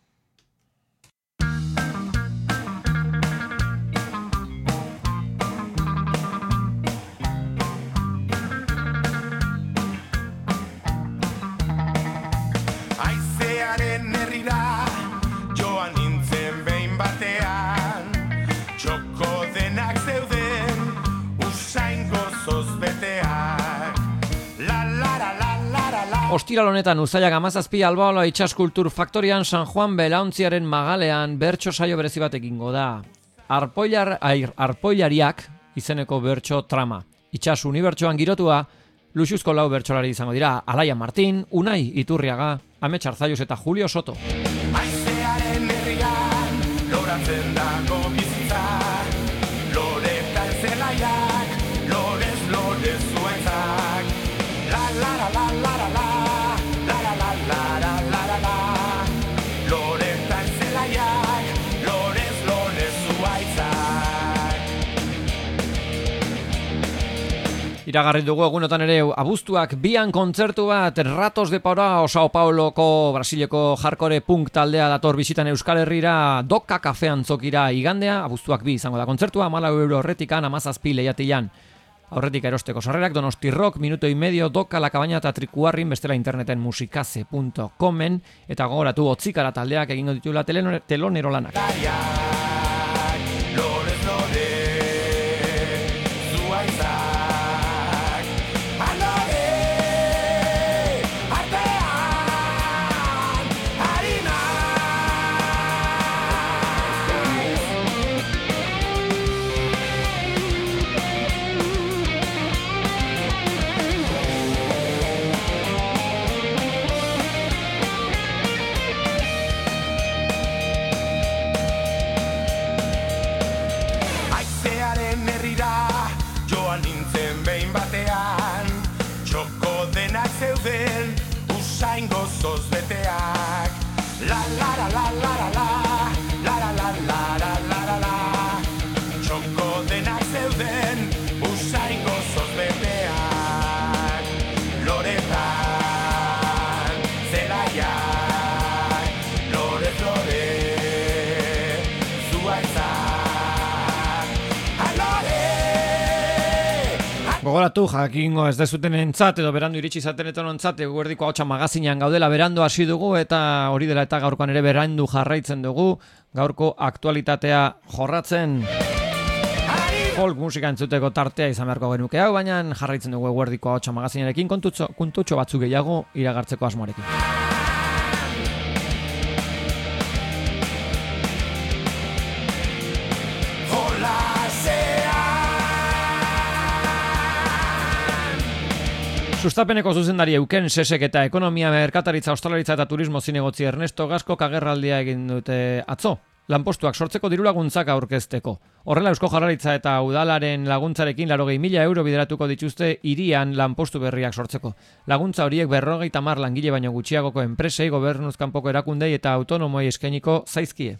Aizearen herrira, joan nintzen behin batean, txoko denak zeuden, usain gozoz beteak. La la la la la la la. Ostiral honetan Uztailak 17 Albaola Itsas Kultur Faktorian San Juan Belauntziaren magalean bertso saio berezi bat egingo da. Arpoilariak izeneko bertso trama. Itsas unibertsoan girotua, luxuzko 4 bertsolari izango dira. Alaia Martin, Unai Iturriaga, Amets Arzaius eta Julio Soto. Aizearen herrian, loratzen dago bizitza, loretan zelaiak, lorez lorez zuaitzak. La la la la la la la, la la la la Iragarri dugu egunotan ere abuztuak 2 kontzertu bat Ratos de Paura Sao Pauloko Brasileko hardcore punk taldea dator bisitan Euskal Herrira Doka kafean zokira igandea, abuztuak 2 izango da kontzertua, 14 euro horretikan 17 lehiatilan. Aurretik erosteko sarrerak Donosti Rock, minuto y medio, Doka, La Cabaña eta Trikuarrin, bestela interneten musikase.comen, eta gogoratu Otzikara taldeak egingo ditula telonero lanak. Gozoz beteak la la la la la la la la la la la la la la txoko denak zeuden usain gozoz beteak loretan zelaiak lore flore zuaitzak alore. Gogoratu, jakingo ez dezuten entzat edo berandu iritsi izaten entzat, eguerdiko ahotsa magazinean gaudela berandu hasi dugu eta hori dela eta gaurkoan ere berandu jarraitzen dugu, gaurko aktualitatea jorratzen. Folk musika entzuteko tartea izan beharko genuke hau, baina jarraitzen dugu eguerdiko ahotsa magazinearekin kontutxo batzuk gehiago iragartzeko asmoarekin. Sustapeneko zuzendari Euken Sesek eta ekonomia, merkataritza, ostalaritza eta turismo zinegotzi Ernesto Gaskok agerraldia egin dute atzo. Lanpostuak sortzeko dirulaguntzak aurkezteko. Horrela Eusko Jaurlaritza eta udalaren laguntzarekin 80.000 euro bideratuko dituzte hirian lanpostu berriak sortzeko. Laguntza horiek 50 langile baino gutxiagoko enpresei, gobernuz kanpoko erakundei eta autonomoi eskainiko zaizkie.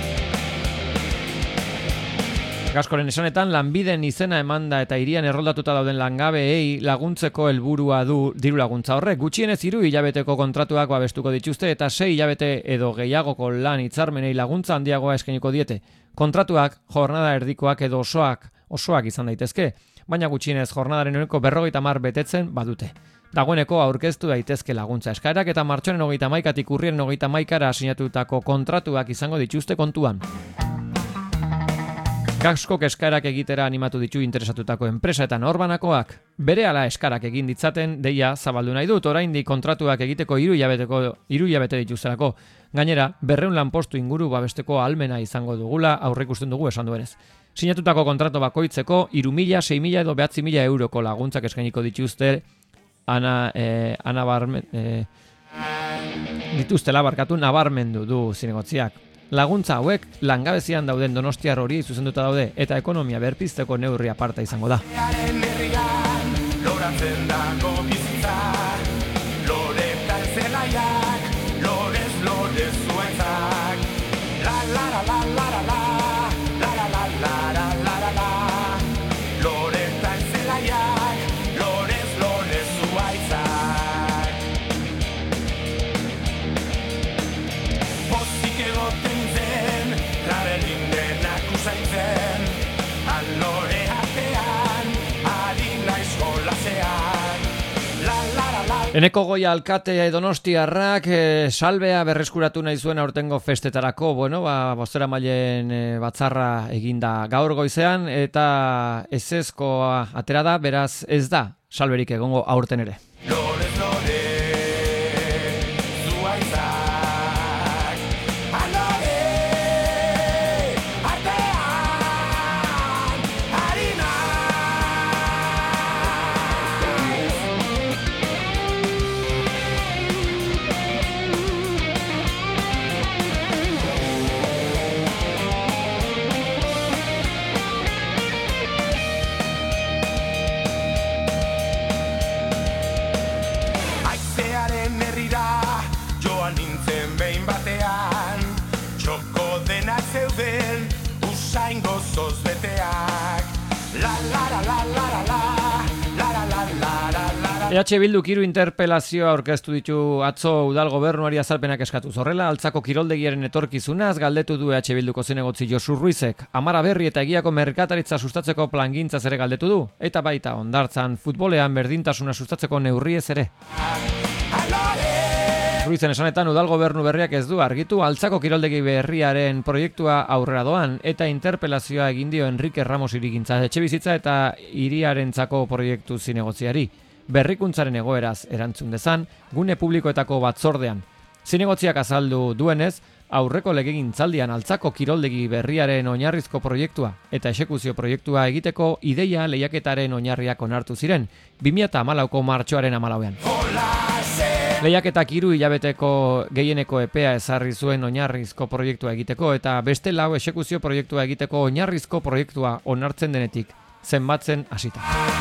Gaskoren esanetan, lanbiden izena emanda eta hirian erroldatuta dauden langabeei laguntzeko helburua du diru laguntza horrek. Gutxienez 3 hilabeteko kontratuak babestuko dituzte eta 6 hilabete edo gehiagoko lan hitzarmenei laguntza handiagoa eskainiko diete. Kontratuak, jornada erdikoak edo osoak izan daitezke, baina gutxienez jornadaren ehuneko 50 betetzen badute. Dagoeneko aurkeztu daitezke laguntza eskaerak eta martxoaren 31-tik urriaren 31-ra sinatutako kontratuak izango dituzte kontuan. Gaskok eskaerak egitera animatu ditu interesatutako enpresa eta norbanakoak. Berehala eskarak egin ditzaten deia zabaldu nahi dut, oraindik kontratuak egiteko 3 hilabete dituztelako. Gainera, 200 lanpostu inguru babesteko ahalmena izango dugula aurreikusten dugu esan duenez. Sinatutako kontratu bakoitzeko 3.000, 6.000 edo 9.000 euroko laguntzak eskainiko dituzte nabarmendu du zinegotziak. Laguntza hauek langabezian dauden donostiar hori zuzenduta daude eta ekonomia berpizteko neurri aparta izango da. Eneko Goia alkate donostiarrak salbea berreskuratu nahi zuen aurtengo festetarako, bozeramaileen batzarra eginda gaur goizean eta ezezkoa atera da, beraz ez da salberik egongo aurten ere. Gozoz beteak la la la la la la la la EH Bilduk 3 interpelazioa aurkeztu ditu atzo udal gobernuari azalpenak eskatuz. Horrela, Altzako kiroldegiaren etorkizunaz galdetu du EH Bilduko zinegotzi Josu Ruizek. Amara Berri eta Egiako merkataritza sustatzeko plangintzaz ere galdetu du. Eta baita Hondartzan futbolean berdintasuna sustatzeko neurriez ere. Ruizen esanetan udal gobernu berriak ez du argitu Altzako kiroldegi berriaren proiektua aurrera doan eta interpelazioa egin dio Enrique Ramos irigintza etxebizitza eta hiriarentzako proiektu zinegotziari. Berrikuntzaren egoeraz erantzun dezan, gune publikoetako batzordean. Zinegotziak azaldu duenez, aurreko legegintzaldian Altzako kiroldegi berriaren oinarrizko proiektua eta exekuzio proiektua egiteko ideia lehiaketaren oinarriak onartu ziren, 2014ko martxoaren 14ean. Lehiaketak 3 hilabeteko gehieneko epea ezarri zuen oinarrizko proiektua egiteko eta beste 4 exekuzio proiektua egiteko oinarrizko proiektua onartzen denetik zenbatzen hasita.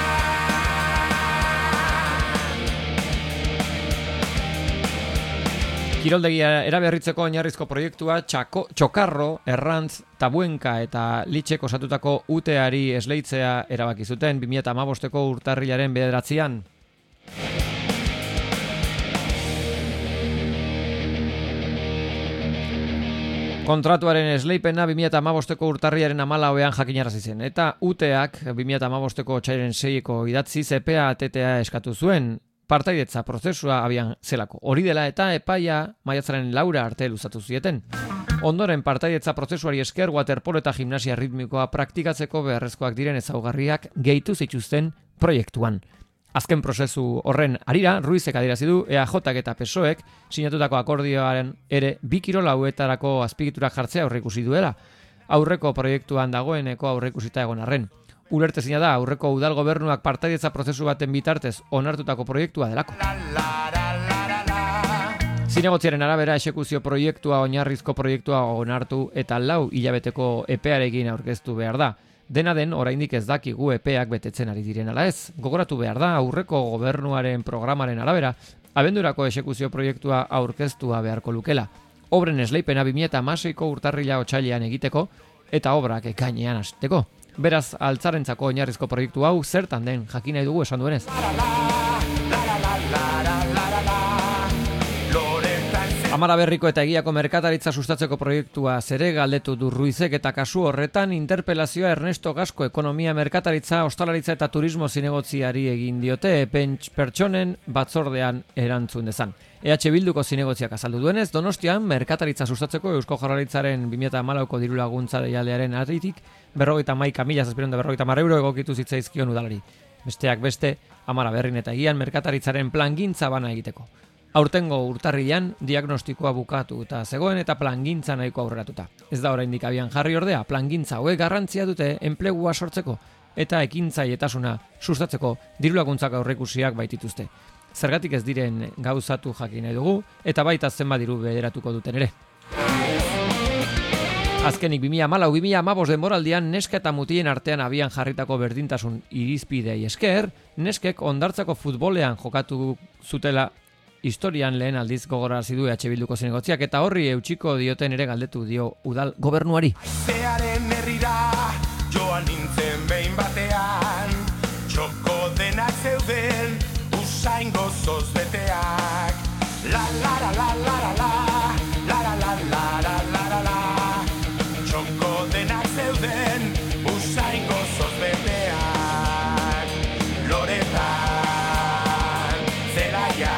Kiroldegia eraberritzeko oinarrizko proiektua Txokarro, Errantz, Tabuenka eta Litxek osatutako UTEari esleitzea erabaki zuten 2015ko urtarrilaren 9an. Kontratuaren esleipena 2015ko urtarriaren 14ean jakinarazi zen eta UTEak 2015ko otsailaren 6ko idatzi epea atetea eskatu zuen partaidetza prozesua abian zelako. Hori dela eta epaia maiatzaren 4 arte luzatu zieten. Ondoren partaidetza prozesuari esker waterpolo eta gimnasia ritmikoa praktikatzeko beharrezkoak diren ezaugarriak gehitu zituzten proiektuan. Azken prozesu horren harira, Ruizek adierazi du EAJak eta PSOEk sinatutako akordioaren ere 2 kirol hauetarako azpigiturak jartzea aurreikusi duela. Aurreko proiektuan dagoeneko aurreikusita egon arren. Ulertezina da aurreko udal gobernuak partaidetza prozesu baten bitartez onartutako proiektua delako. Zinegotziaren arabera exekuzio proiektua oinarrizko proiektua onartu eta 4 hilabeteko epearekin aurkeztu behar da. Dena den, oraindik ez dakigu epeak betetzen ari diren ala ez. Gogoratu behar da, aurreko gobernuaren programaren arabera, abendurako exekuzio proiektua aurkeztua beharko lukela. Obren esleipena 2016ko urtarrila otsailean egiteko eta obrak ekainean hasteko. Beraz, altzarentzako oinarrizko proiektu hau zertan den jakin nahi dugu esan duenez. Amara Berriko eta Egiako merkataritza sustatzeko proiektua zere galdetu du Ruizek eta kasu horretan interpelazioa Ernesto Gasko ekonomia merkataritza, ostalaritza eta turismo zinegotziari egin diote pertsonen batzordean erantzun dezan. EH Bilduko zinegotziak azaldu duenez, Donostian merkataritza sustatzeko Eusko Jaurlaritzaren 2014ko diru laguntza deialdiaren aritik 51.750 euro egokitu zitzaizkion udalari. Besteak beste, Amara Berrin eta Egian merkataritzaren plangintza bana egiteko. Aurtengo urtarrilan diagnostikoa bukatu eta zegoen eta plangintza nahiko aurreratuta. Ez da oraindik abian jarri ordea, plangintza hauek garrantzia dute enplegua sortzeko eta ekintzailetasuna sustatzeko diru laguntzak aurreikusiak baitituzte. Zergatik ez diren gauzatu jakin nahi dugu eta baita zenbat diru bederatuko duten ere. Azkenik 2014-2015 denboraldian neska eta mutien artean abian jarritako berdintasun irizpidei esker, neskek Hondartzako futbolean jokatu zutela historian lehen aldiz gogorarazi du EH Bilduko zinegotziak eta horri eutsiko dioten ere galdetu dio udal gobernuari. Zearen herrira joan nintzen behin batean, txoko denak zeuden usain gozoz beteak. La la la la la la la la la la la la la la txoko denak zeuden usain gozoz beteak. Loretan zelaia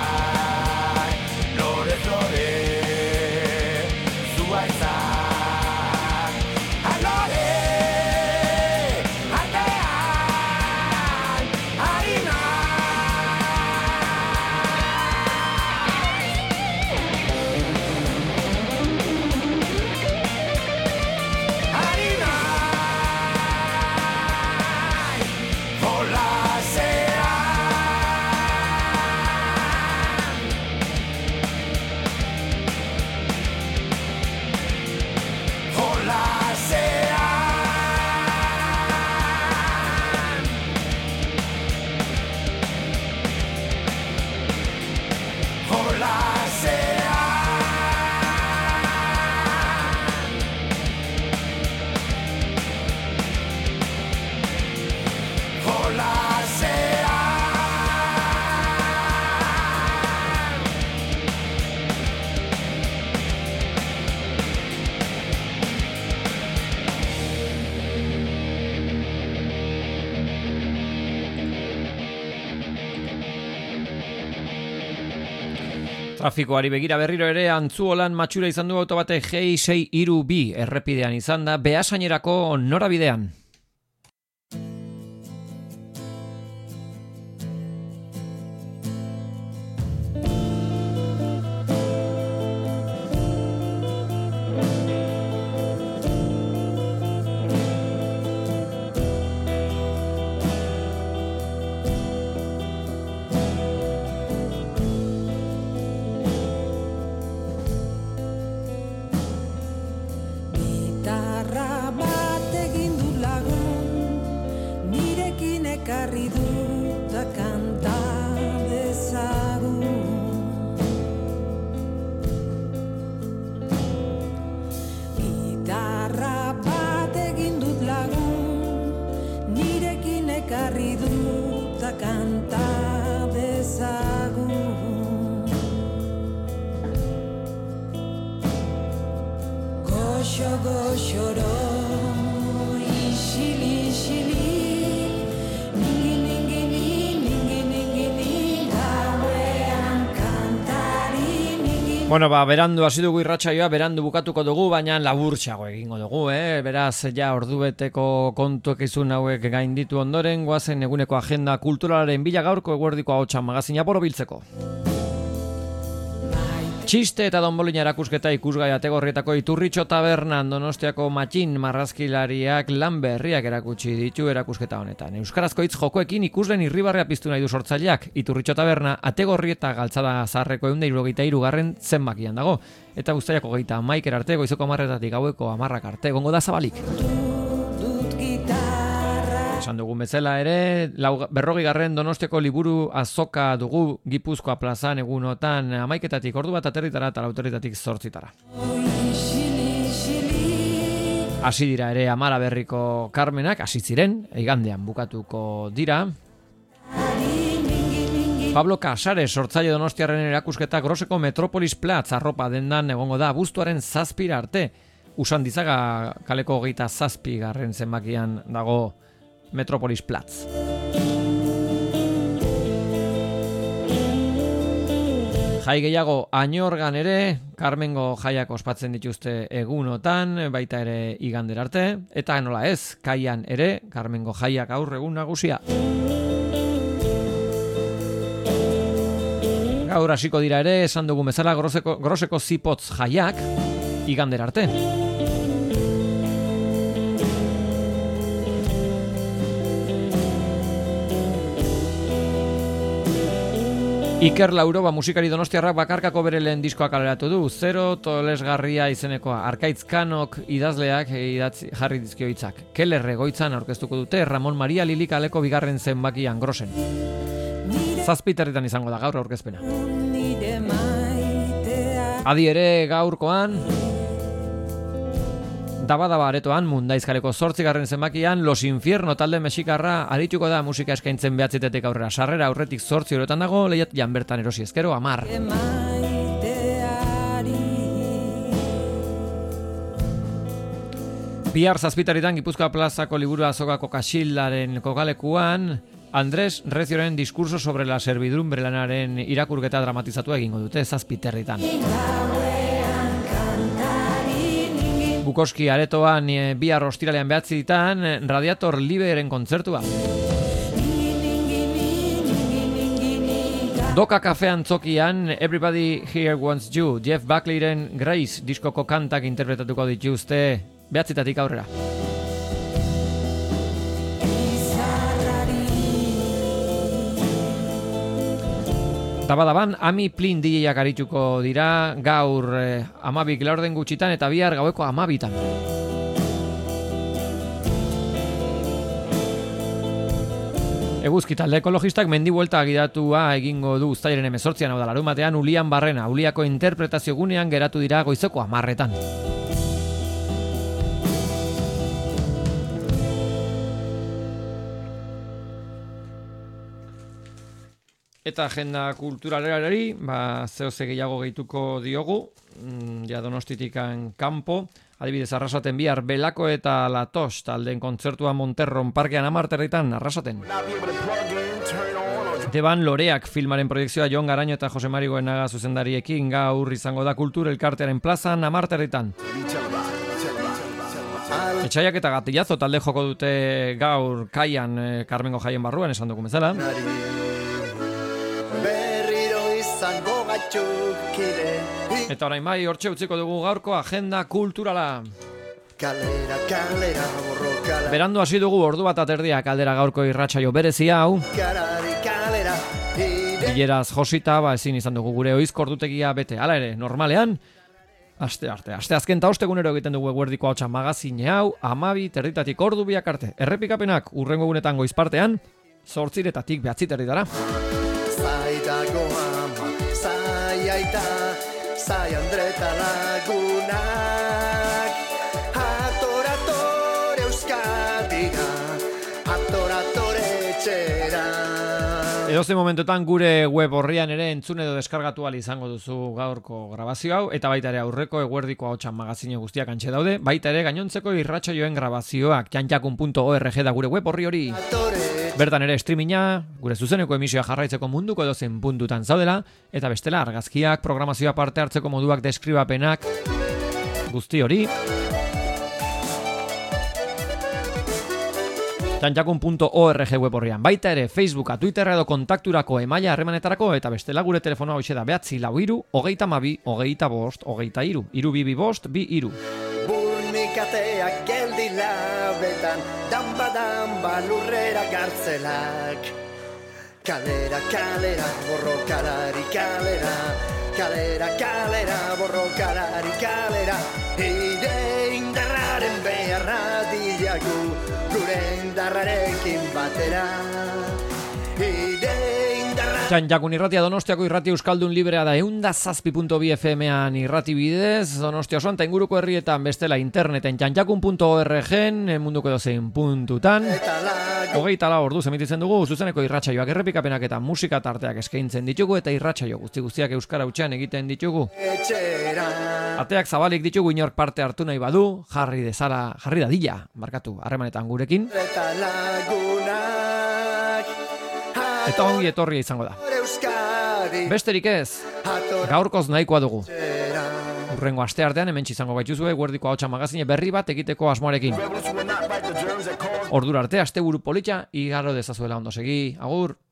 Trafikoari begira berriro ere Antzuolan matxura izan du auto bate G632 errepidean izan da Beasainerako norabidean. Bueno, berandu hasi dugu irratsaioa, berandu bukatuko dugu, baina laburtxago egingo dugu, Beraz, ja ordubeteko kontuekizun hauek gainditu ondoren, goazen eguneko agenda kulturalaren bila gaurko eguerdiko ahotsa magazina borobiltzeko. Txiste eta donbolina erakusketa ikusgai ategorrietako Iturritxo Tabernan Donostiako matxin marrazkilariak lan berriak erakutsi ditu erakusketa honetan. Euskarazko hitz jokoekin ikusleen irribarrea piztu nahi du sortzaileak. Iturritxo Taberna ategorrieta galtzada zaharreko 173 zenbakian dago. Eta guztaiako 31 arte, goizeko 10:00 gaueko 10:00 arte, egongo da zabalik. Esan dugun bezala ere, 40. Donostiako liburu azoka dugu Gipuzkoa plazan egunotan 11:00 ordu bat aterritara eta 4:00 zortzitara. Hasi dira ere Amara Berriko Karmenak, hasi ziren, igandean bukatuko dira. Pablo Casares sortzaile donostiarren erakusketa Groseko Metropolis Platz arropa dendan egongo da abuztuaren 7 arte. Usandizaga kaleko 27. zenbakian dago Metropolis Platz. Jai gehiago Añorgan ere, Carmengo jaiak ospatzen dituzte egunotan, baita ere igandera arte, eta nola ez, Kaian ere, Carmengo jaiak aurre egun nagusia. Gaur hasiko dira ere, esan dugun bezala Groseko Zipotz jaiak, igandera arte. Iker Lauroba musikari donostiarrak bakarkako bere lehen diskoa kaleratu du. Zero tolesgarria izenekoa. Arkaitz Kanok idazleak jarri dizkio hitzak. Keller egoitzan aurkeztuko dute Ramon Maria Lili kaleko 2. zenbakian Grosen. 7:00 izango da gaur aurkezpena. Adi ere gaurkoan Daba aretoan Mundaizkaleko 8. zenbakian Los Infierno talde mexikarra arituko da musika eskaintzen 9:00 aurrera. Sarrera aurretik 8 eurotan dago, lehiatian bertan erosi ezkero 10. Bihar 7:00 Gipuzkoa plazako liburu azokako Kaxildaren kokalekuan Andrés Recioren diskurso sobre la servidumbre lanaren irakurketa dramatizatu egingo dute 7:00. Bukoski aretoan bihar ostiralean 9:00 Radiator Liberen kontzertua. Doka kafean zokian Everybody Here Wants You, Jeff Buckleyren Grace diskoko kantak interpretatuko dituzte 9:00 aurrera. Tabadaban, Ami Plin DJak arituko dira gaur 12 laurden gutxitan eta bihar gaueko 12:00. Eguzki talde ekologistak mendibuelta gidatua egingo du uztailaren 18an, hau da larunbatean Ulian Barrena, Uliako interpretazio gunean geratu dira goizeko 10:00. Eta agenda kulturalari, zehose gehiago gehituko diogu, ja Donostitikan kanpo, adibidez Arrasaten bihar Belako eta Latos taldeen kontzertua Monterron parkean 10:00 Arrasaten. Deban Loreak filmaren proiekzioa Jon Garaño eta Jose Mari Goenaga zuzendariekin gaur izango da Kultur Elkartearen plazan 10 herritan. Etxaiak eta Gatillazo talde joko dute gaur kaian Carmengo jaien barruan esan dugu bezala. Eta orain bai, hortxe utziko dugu gaurko agenda kulturala. Kalera, kalera, borrokala. Berandu hasi dugu ordu bat aterdiak aldera gaurko irratsaio berezi hau. Kalari, kalera, Bileraz josita, ezin izan dugu gure oizko ordutegia bete. Hala ere, normalean, aste azken eta ostegunero egiten dugu eguerdiko hautsa magazine hau, 12:00 ordu biak arte. Errepikapenak urrengo egunetan goizpartean, 8:00 9:00 Zai dago ama, zai aita, zai Andreta lagunak. Atoratore Euskadira, atoratore etxera. Edozein momentotan gure web orrian ere entzun edo deskargatu ahal izango duzu gaurko grabazio hau, eta baita ere aurreko eguerdiko hautsan magazine guztiak antxe daude, baita ere gainontzeko irratsaioen grabazioak jantjakun.org da gure web orri hori. Bertan ere streaminga, gure zuzeneko emisioa jarraitzeko munduko edozein puntutan zaudela, eta bestela argazkiak, programazioa parte hartzeko moduak, deskribapenak, guzti hori. jantjakun.org web horrian. Baita ere Facebooka, Twitterra edo kontakturako emaila harremanetarako, eta bestela gure telefonoa hoxe da 943 22 25 23 322 23. Burnikateak geldi labetan, damba lurrera gartzelak. Kalera, kalera, borrokalari kalera. Kalera, kalera, borrokalari kalera. Ire indarraren beharra diagu, gure indarrarekin batera. Jantjakun irratia Donostiako irrati euskaldun librea da 107.2 FM-an irrati bidez, Donostia osoan eta inguruko herrietan bestela interneten jantjakun.org-en munduko edozein puntutan. 24 orduz emititzen dugu, zuzeneko irratsaioak errepikapenak eta musika tarteak eskaintzen ditugu eta irratsaio guztiak euskara hutsean egiten ditugu. Ateak zabalik ditugu, inork parte hartu nahi badu, jarri dadila, markatu, harremanetan gurekin. Eta ongi etorria izango da. Besterik ez, gaurkoz nahikoa dugu. Urrengo asteartean hemen izango gaituzue eguerdiko hautsa magazine berri bat egiteko asmoarekin. Ordura arte asteburu polita igaro dezazuela ondo segi. Agur.